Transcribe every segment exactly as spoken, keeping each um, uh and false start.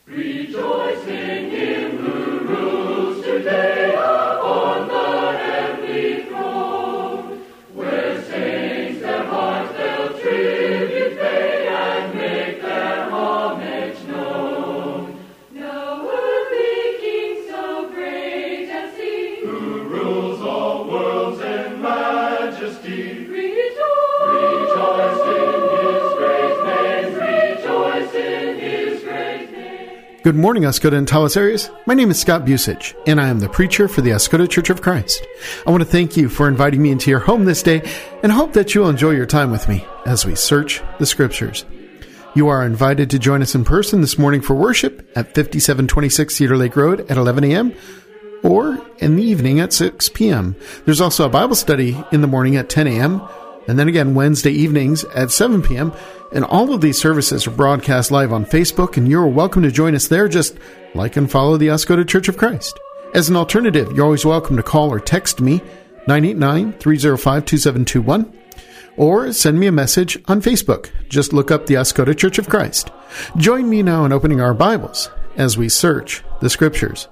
Rejoice in him who rules today upon the heavenly throne, where saints their hearts they'll tribute pay and make their homage known. Now earthly King so great and seen, who rules all worlds in majesty, rejoice, rejoice in his great name, rejoice in his great name. Good morning, Oscoda and Tawas areas. My name is Scott Busich, and I am the preacher for the Oscoda Church of Christ. I want to thank you for inviting me into your home this day, and hope that you will enjoy your time with me as we search the Scriptures. You are invited to join us in person this morning for worship at fifty-seven twenty-six Cedar Lake Road at eleven a.m., or in the evening at six p.m. There's also a Bible study in the morning at ten a.m., and then again Wednesday evenings at seven p.m., and all of these services are broadcast live on Facebook, and you're welcome to join us there. Just like and follow the Oscoda Church of Christ. As an alternative, you're always welcome to call or text me, nine eight nine, three oh five, two seven two one, or send me a message on Facebook. Just look up the Oscoda Church of Christ. Join me now in opening our Bibles as we search the Scriptures.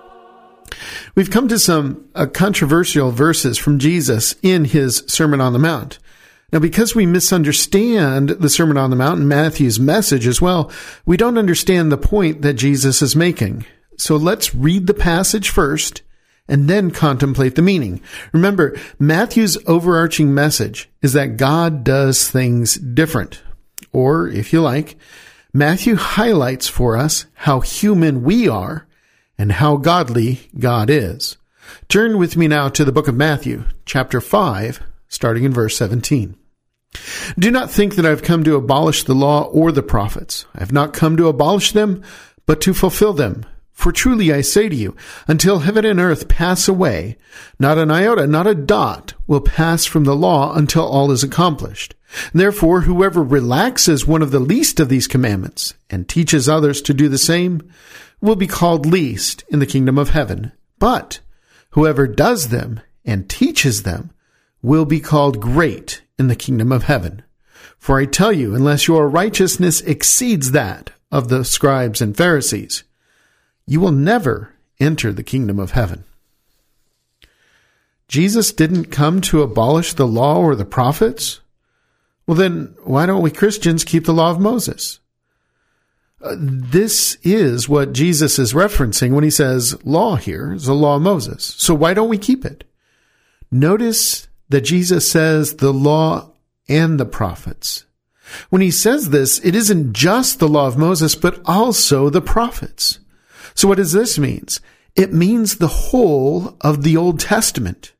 We've come to some uh, controversial verses from Jesus in his Sermon on the Mount. Now, because we misunderstand the Sermon on the Mount and Matthew's message as well, we don't understand the point that Jesus is making. So let's read the passage first and then contemplate the meaning. Remember, Matthew's overarching message is that God does things different. Or, if you like, Matthew highlights for us how human we are and how godly God is. Turn with me now to the book of Matthew, chapter five, starting in verse seventeen. Do not think that I have come to abolish the law or the prophets. I have not come to abolish them, but to fulfill them. For truly I say to you, until heaven and earth pass away, not an iota, not a dot will pass from the law until all is accomplished. Therefore, whoever relaxes one of the least of these commandments and teaches others to do the same will be called least in the kingdom of heaven. But whoever does them and teaches them will be called great in the kingdom of heaven. For I tell you, unless your righteousness exceeds that of the scribes and Pharisees, you will never enter the kingdom of heaven. Jesus didn't come to abolish the law or the prophets? Well, then why don't we Christians keep the law of Moses? Uh, this is what Jesus is referencing when he says law here is the law of Moses. So why don't we keep it? Notice that Jesus says the law and the prophets. When he says this, it isn't just the law of Moses, but also the prophets. So what does this mean? It means the whole of the Old Testament.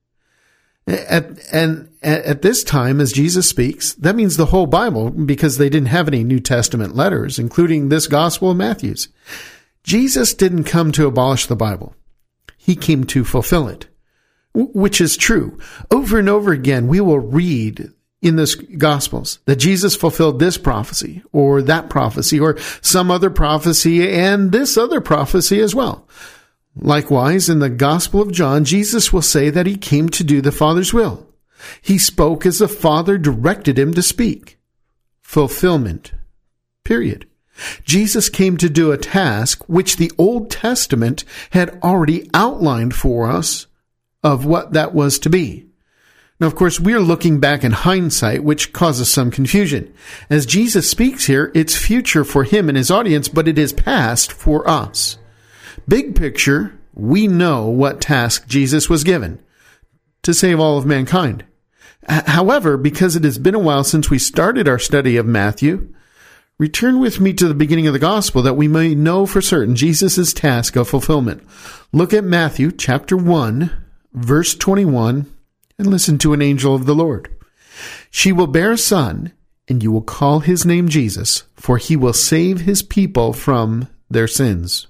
At, and at this time, as Jesus speaks, that means the whole Bible, because they didn't have any New Testament letters, including this Gospel of Matthew's. Jesus didn't come to abolish the Bible. He came to fulfill it. Which is true. Over and over again, we will read in the Gospels that Jesus fulfilled this prophecy or that prophecy or some other prophecy and this other prophecy as well. Likewise, in the Gospel of John, Jesus will say that he came to do the Father's will. He spoke as the Father directed him to speak. Fulfillment. Period. Jesus came to do a task which the Old Testament had already outlined for us of what that was to be. Now, of course, we are looking back in hindsight, which causes some confusion. As Jesus speaks here, it's future for him and his audience, but it is past for us. Big picture, we know what task Jesus was given: to save all of mankind. H- however, because it has been a while since we started our study of Matthew, return with me to the beginning of the gospel that we may know for certain Jesus' task of fulfillment. Look at Matthew chapter one, verse twenty-one, and listen to an angel of the Lord. She will bear a son, and you will call his name Jesus, for he will save his people from their sins.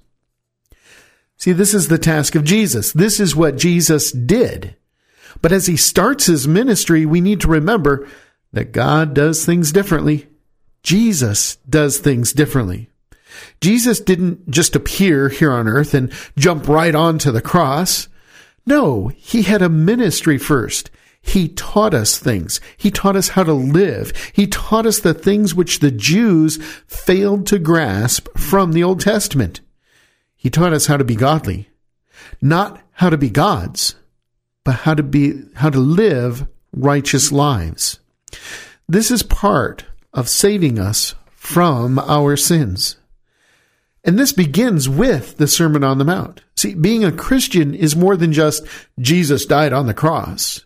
See, this is the task of Jesus. This is what Jesus did. But as he starts his ministry, we need to remember that God does things differently. Jesus does things differently. Jesus didn't just appear here on earth and jump right onto the cross. No, he had a ministry first. He taught us things. He taught us how to live. He taught us the things which the Jews failed to grasp from the Old Testament. He taught us how to be godly, not how to be gods, but how to be, how to live righteous lives. This is part of saving us from our sins. And this begins with the Sermon on the Mount. See, being a Christian is more than just Jesus died on the cross.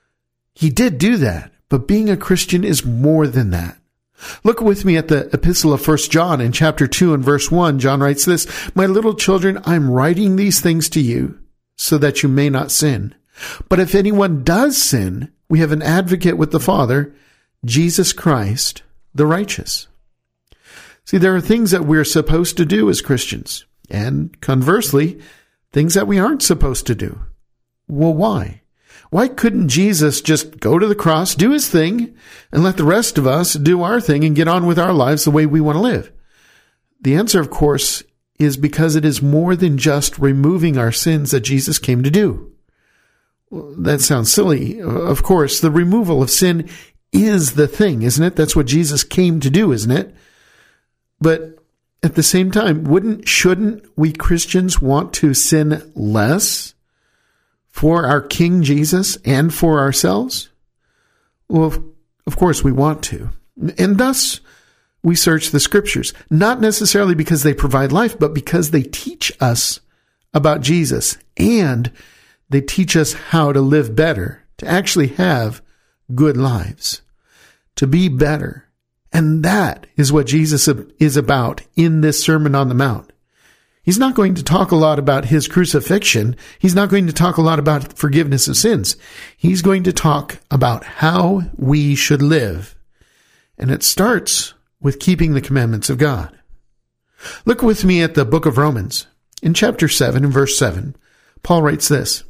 He did do that, but being a Christian is more than that. Look with me at the epistle of First John in chapter two and verse one. John writes this, "My little children, I'm writing these things to you so that you may not sin. But if anyone does sin, we have an advocate with the Father, Jesus Christ, the righteous." See, there are things that we're supposed to do as Christians, and conversely, things that we aren't supposed to do. Well, why? Why couldn't Jesus just go to the cross, do his thing, and let the rest of us do our thing and get on with our lives the way we want to live? The answer, of course, is because it is more than just removing our sins that Jesus came to do. Well, that sounds silly. Of course, the removal of sin is the thing, isn't it? That's what Jesus came to do, isn't it? But at the same time, wouldn't, shouldn't we Christians want to sin less for our King Jesus and for ourselves? Well, of course we want to. And thus we search the scriptures, not necessarily because they provide life, but because they teach us about Jesus and they teach us how to live better, to actually have good lives, to be better. And that is what Jesus is about in this Sermon on the Mount. He's not going to talk a lot about his crucifixion. He's not going to talk a lot about forgiveness of sins. He's going to talk about how we should live. And it starts with keeping the commandments of God. Look with me at the book of Romans. In chapter seven and verse seven, Paul writes this,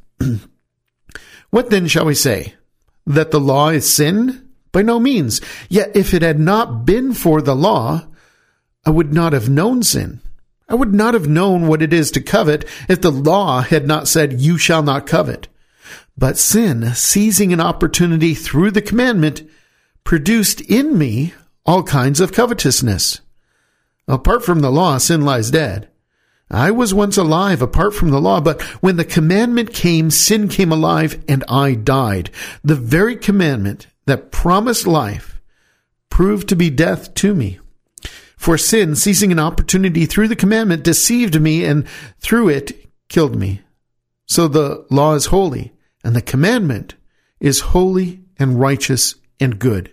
"What then shall we say? That the law is sin? By no means. Yet if it had not been for the law, I would not have known sin. I would not have known what it is to covet if the law had not said, 'You shall not covet.' But sin, seizing an opportunity through the commandment, produced in me all kinds of covetousness. Apart from the law, sin lies dead. I was once alive apart from the law, but when the commandment came, sin came alive and I died. The very commandment that promised life proved to be death to me. For sin, seizing an opportunity through the commandment, deceived me and through it killed me. So the law is holy, and the commandment is holy and righteous and good."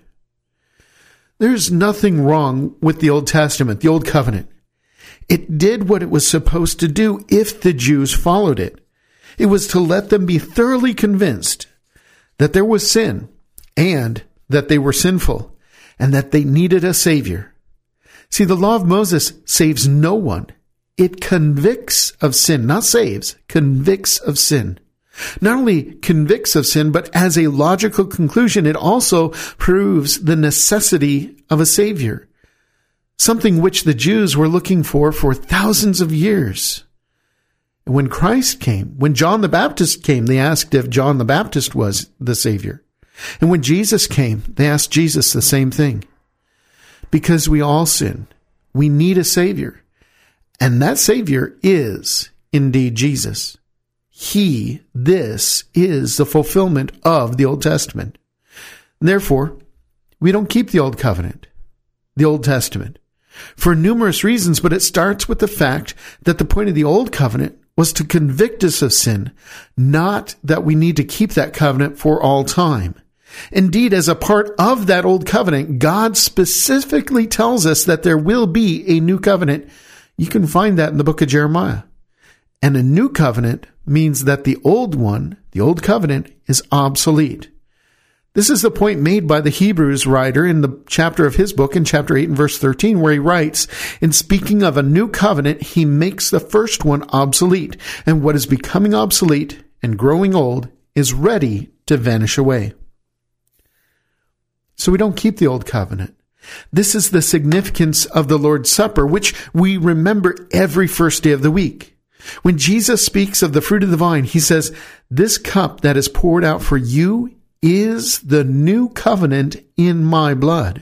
There's nothing wrong with the Old Testament, the Old Covenant. It did what it was supposed to do if the Jews followed it. It was to let them be thoroughly convinced that there was sin and that they were sinful and that they needed a Savior. See, the law of Moses saves no one. It convicts of sin, not saves, convicts of sin. Not only convicts of sin, but as a logical conclusion, it also proves the necessity of a Savior, something which the Jews were looking for for thousands of years. And when Christ came, when John the Baptist came, they asked if John the Baptist was the Savior. And when Jesus came, they asked Jesus the same thing. Because we all sin, we need a Savior. And that Savior is indeed Jesus. He, this is the fulfillment of the Old Testament. Therefore, we don't keep the Old Covenant, the Old Testament, for numerous reasons, but it starts with the fact that the point of the Old Covenant was to convict us of sin, not that we need to keep that covenant for all time. Indeed, as a part of that Old Covenant, God specifically tells us that there will be a new covenant. You can find that in the book of Jeremiah. And a new covenant means that the old one, the Old Covenant, is obsolete. This is the point made by the Hebrews writer in the chapter of his book in chapter eight and verse thirteen, where he writes, in speaking of a new covenant, he makes the first one obsolete, and what is becoming obsolete and growing old is ready to vanish away. So we don't keep the Old Covenant. This is the significance of the Lord's Supper, which we remember every first day of the week. When Jesus speaks of the fruit of the vine, he says, "This cup that is poured out for you is the new covenant in my blood.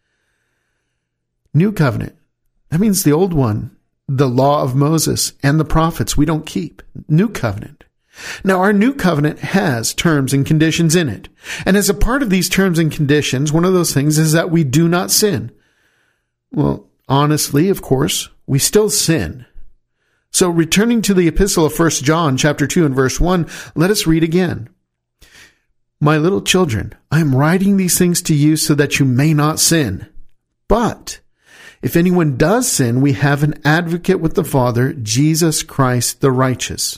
New covenant. That means the old one, the law of Moses and the prophets, we don't keep. New covenant. Now, our new covenant has terms and conditions in it. And as a part of these terms and conditions, one of those things is that we do not sin. Well, honestly, of course, we still sin. So returning to the epistle of First John chapter two and verse one, let us read again. My little children, I am writing these things to you so that you may not sin. But if anyone does sin, we have an advocate with the Father, Jesus Christ the righteous.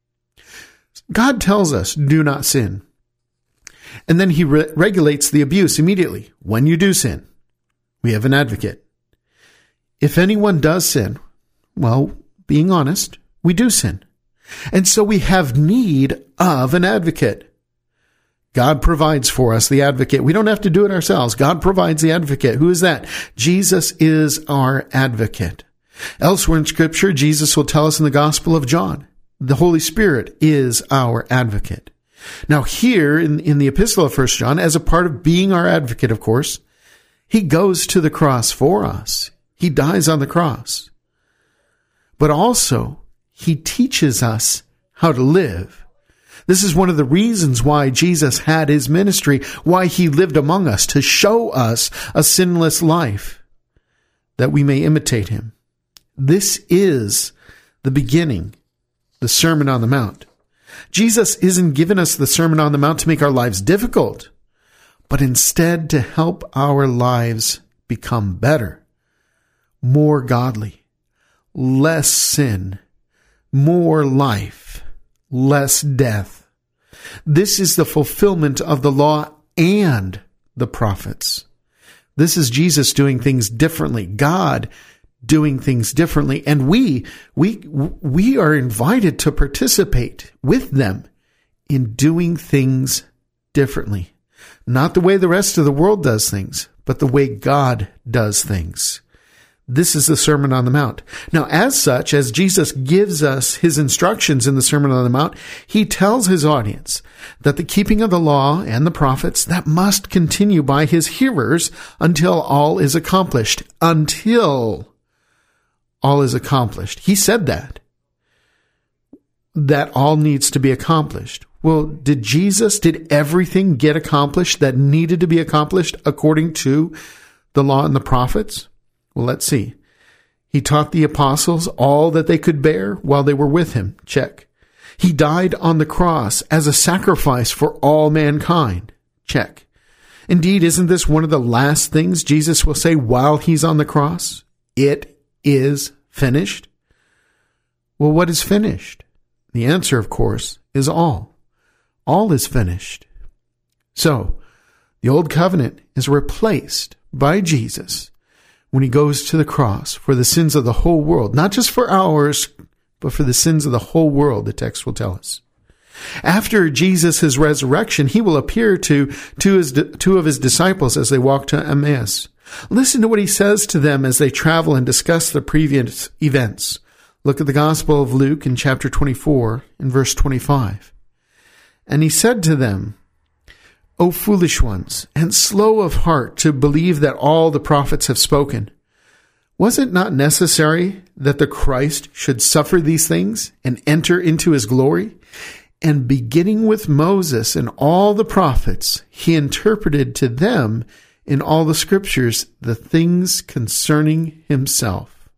God tells us, do not sin. And then he re- regulates the abuse immediately. When you do sin, we have an advocate. If anyone does sin, well, being honest, we do sin. And so we have need of an advocate. God provides for us the advocate. We don't have to do it ourselves. God provides the advocate. Who is that? Jesus is our advocate. Elsewhere in Scripture, Jesus will tell us in the Gospel of John, the Holy Spirit is our advocate. Now here in, in the epistle of First John, as a part of being our advocate, of course, he goes to the cross for us. He dies on the cross. But also, he teaches us how to live. This is one of the reasons why Jesus had his ministry, why he lived among us, to show us a sinless life, that we may imitate him. This is the beginning, the Sermon on the Mount. Jesus isn't giving us the Sermon on the Mount to make our lives difficult, but instead to help our lives become better, more godly, less sin, more life, less death. This is the fulfillment of the law and the prophets. This is Jesus doing things differently, God doing things differently, and we we we are invited to participate with them in doing things differently. Not the way the rest of the world does things, but the way God does things. This is the Sermon on the Mount. Now, as such, as Jesus gives us his instructions in the Sermon on the Mount, he tells his audience that the keeping of the law and the prophets, that must continue by his hearers until all is accomplished. Until all is accomplished. He said that. That all needs to be accomplished. Well, did Jesus, did everything get accomplished that needed to be accomplished according to the law and the prophets? Well, let's see. He taught the apostles all that they could bear while they were with him. Check. He died on the cross as a sacrifice for all mankind. Check. Indeed, isn't this one of the last things Jesus will say while he's on the cross? It is finished. Well, what is finished? The answer, of course, is all. All is finished. So, the old covenant is replaced by Jesus when he goes to the cross for the sins of the whole world, not just for ours, but for the sins of the whole world, the text will tell us. After Jesus' resurrection, he will appear to two, his, two of his disciples as they walk to Emmaus. Listen to what he says to them as they travel and discuss the previous events. Look at the Gospel of Luke in chapter twenty-four in verse twenty-five. And he said to them, O foolish ones, and slow of heart to believe that all the prophets have spoken. Was it not necessary that the Christ should suffer these things and enter into his glory? And beginning with Moses and all the prophets, he interpreted to them in all the scriptures the things concerning himself.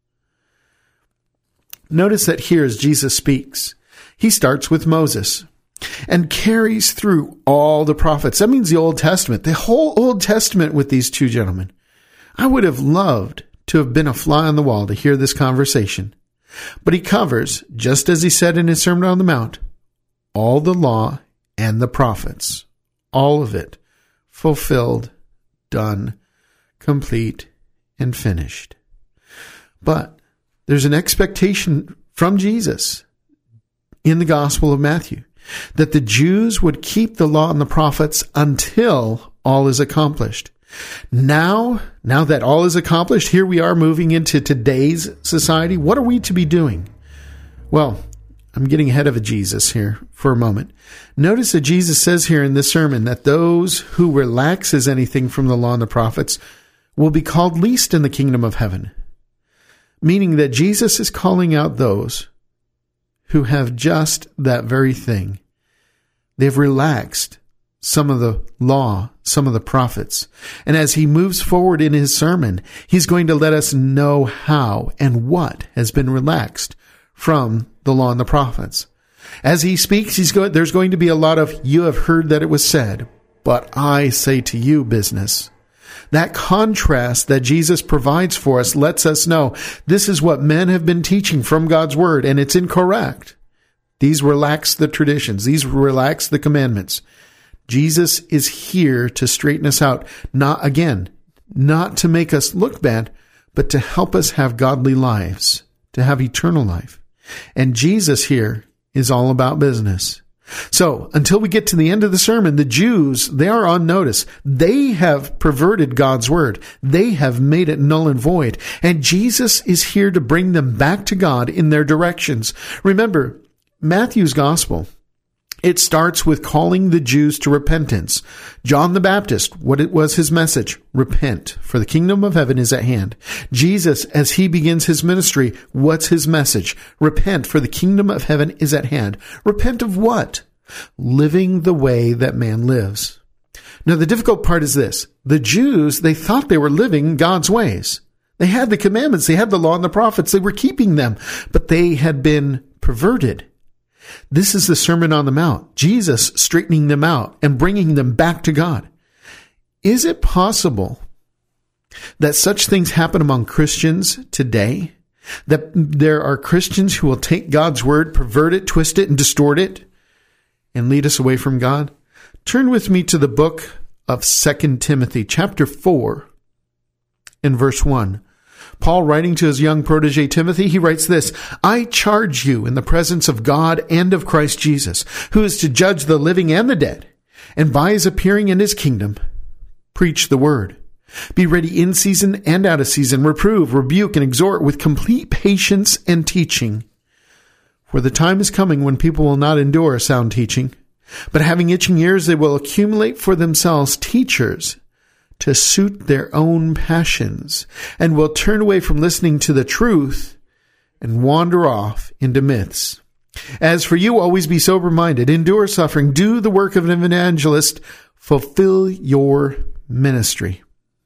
Notice that here as Jesus speaks, he starts with Moses and carries through all the prophets. That means the Old Testament, the whole Old Testament with these two gentlemen. I would have loved to have been a fly on the wall to hear this conversation. But he covers, just as he said in his Sermon on the Mount, all the law and the prophets. All of it fulfilled, done, complete, and finished. But there's an expectation from Jesus in the Gospel of Matthew that the Jews would keep the law and the prophets until all is accomplished. Now, now that all is accomplished, here we are moving into today's society. What are we to be doing? Well, I'm getting ahead of a Jesus here for a moment. Notice that Jesus says here in this sermon that those who relaxes anything from the law and the prophets will be called least in the kingdom of heaven. Meaning that Jesus is calling out those who have just that very thing. They've relaxed some of the law, some of the prophets. And as he moves forward in his sermon, he's going to let us know how and what has been relaxed from the law and the prophets. As he speaks, he's going, there's going to be a lot of, you have heard that it was said, but I say to you business. That contrast that Jesus provides for us lets us know this is what men have been teaching from God's word, and it's incorrect. These relax the traditions. These relax the commandments. Jesus is here to straighten us out. Not, again, not to make us look bad, but to help us have godly lives, to have eternal life. And Jesus here is all about business. So, until we get to the end of the sermon, the Jews, they are on notice. They have perverted God's word. They have made it null and void. And Jesus is here to bring them back to God in their directions. Remember, Matthew's gospel, it starts with calling the Jews to repentance. John the Baptist, what it was his message? Repent, for the kingdom of heaven is at hand. Jesus, as he begins his ministry, what's his message? Repent, for the kingdom of heaven is at hand. Repent of what? Living the way that man lives. Now, the difficult part is this. The Jews, they thought they were living God's ways. They had the commandments, they had the law and the prophets, they were keeping them, but they had been perverted. This is the Sermon on the Mount, Jesus straightening them out and bringing them back to God. Is it possible that such things happen among Christians today? That there are Christians who will take God's word, pervert it, twist it, and distort it, and lead us away from God? Turn with me to the book of Second Timothy, chapter four, and verse one. Paul, writing to his young protege Timothy, he writes this, I charge you in the presence of God and of Christ Jesus, who is to judge the living and the dead, and by his appearing in his kingdom, preach the word. Be ready in season and out of season, reprove, rebuke, and exhort with complete patience and teaching. For the time is coming when people will not endure sound teaching, but having itching ears, they will accumulate for themselves teachers to suit their own passions, and will turn away from listening to the truth and wander off into myths. As for you, always be sober-minded, endure suffering, do the work of an evangelist, fulfill your ministry.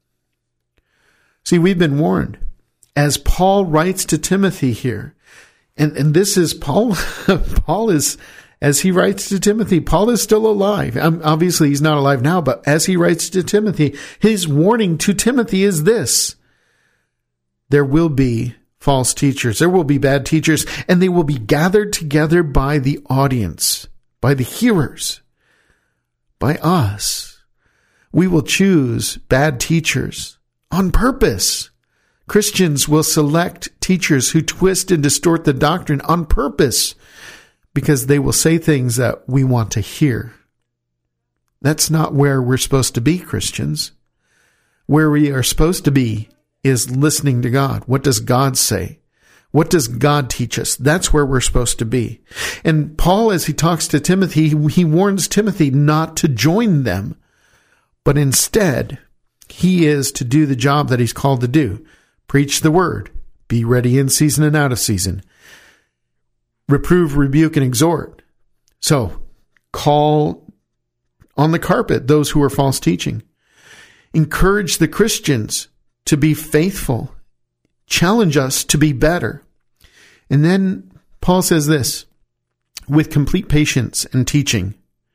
See, we've been warned. As Paul writes to Timothy here, and, and this is Paul, Paul is... As he writes to Timothy, Paul is still alive. Um, obviously, he's not alive now, but as he writes to Timothy, his warning to Timothy is this. There will be false teachers. There will be bad teachers, and they will be gathered together by the audience, by the hearers, by us. We will choose bad teachers on purpose. Christians will select teachers who twist and distort the doctrine on purpose, because they will say things that we want to hear. That's not where we're supposed to be, Christians. Where we are supposed to be is listening to God. What does God say? What does God teach us? That's where we're supposed to be. And Paul, as he talks to Timothy, he warns Timothy not to join them, but instead, he is to do the job that he's called to do. Preach the word. Be ready in season and out of season. Reprove, rebuke, and exhort. So, call on the carpet those who are false teaching. Encourage the Christians to be faithful. Challenge us to be better. And then Paul says this, with complete patience and teaching.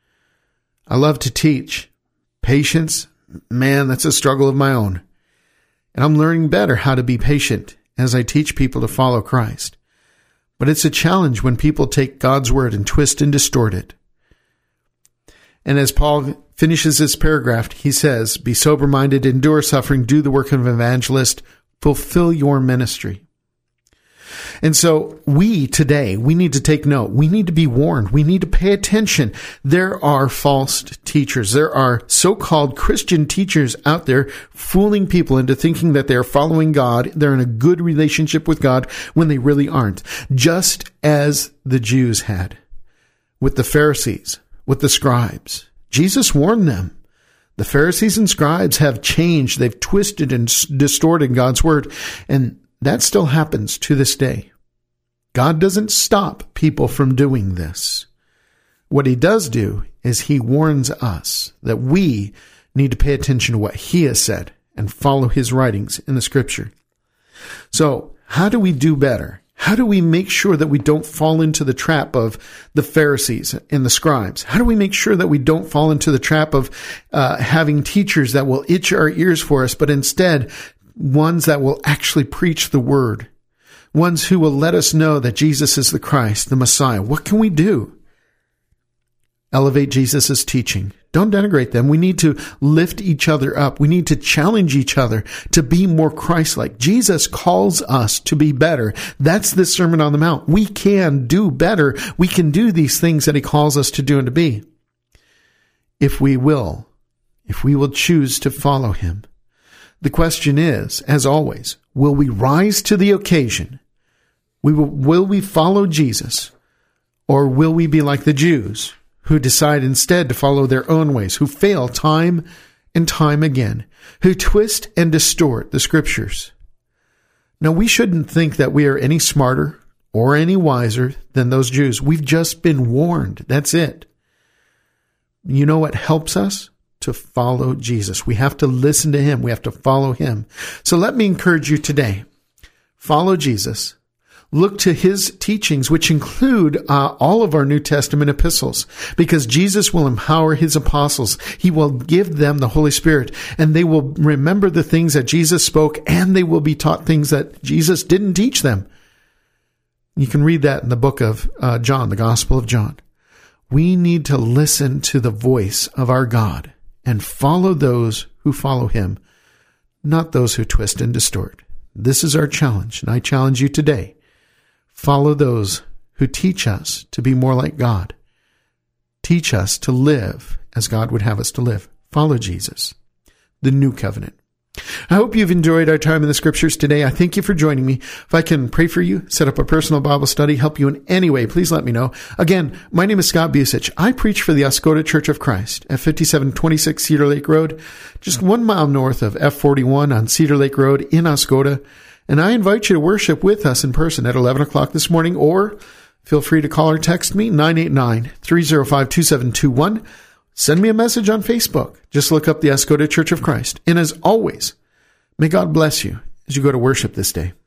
I love to teach. Patience, man, that's a struggle of my own. And I'm learning better how to be patient as I teach people to follow Christ. But it's a challenge when people take God's word and twist and distort it. And as Paul finishes this paragraph, he says, be sober-minded, endure suffering, do the work of an evangelist, fulfill your ministry. And so we today, we need to take note. We need to be warned. We need to pay attention. There are false teachers. There are so-called Christian teachers out there fooling people into thinking that they're following God. They're in a good relationship with God when they really aren't. Just as the Jews had with the Pharisees, with the scribes. Jesus warned them. The Pharisees and scribes have changed. They've twisted and distorted God's word. And that still happens to this day. God doesn't stop people from doing this. What he does do is he warns us that we need to pay attention to what he has said and follow his writings in the scripture. So how do we do better? How do we make sure that we don't fall into the trap of the Pharisees and the scribes? How do we make sure that we don't fall into the trap of uh, having teachers that will itch our ears for us, but instead ones that will actually preach the word, ones who will let us know that Jesus is the Christ, the Messiah? What can we do? Elevate Jesus' teaching. Don't denigrate them. We need to lift each other up. We need to challenge each other to be more Christ-like. Jesus calls us to be better. That's the Sermon on the Mount. We can do better. We can do these things that he calls us to do and to be. If we will, if we will choose to follow him. The question is, as always, will we rise to the occasion? We will, will we follow Jesus? Or will we be like the Jews who decide instead to follow their own ways, who fail time and time again, who twist and distort the scriptures? Now, we shouldn't think that we are any smarter or any wiser than those Jews. We've just been warned. That's it. You know what helps us? To follow Jesus. We have to listen to him. We have to follow him. So let me encourage you today. Follow Jesus. Look to his teachings, which include uh, all of our New Testament epistles, because Jesus will empower his apostles. He will give them the Holy Spirit, and they will remember the things that Jesus spoke, and they will be taught things that Jesus didn't teach them. You can read that in the book of uh, John, the Gospel of John. We need to listen to the voice of our God and follow those who follow him, not those who twist and distort. This is our challenge, and I challenge you today. Follow those who teach us to be more like God. Teach us to live as God would have us to live. Follow Jesus, the new covenant. I hope you've enjoyed our time in the scriptures today. I thank you for joining me. If I can pray for you, set up a personal Bible study, help you in any way, please let me know. Again, my name is Scott Busich. I preach for the Oscoda Church of Christ at fifty-seven twenty-six Cedar Lake Road, just one mile north of F forty-one on Cedar Lake Road in Oscoda. And I invite you to worship with us in person at eleven o'clock this morning, or feel free to call or text me, nine eight nine, three oh five, two seven two one. Send me a message on Facebook. Just look up the Oscoda Church of Christ. And as always, may God bless you as you go to worship this day.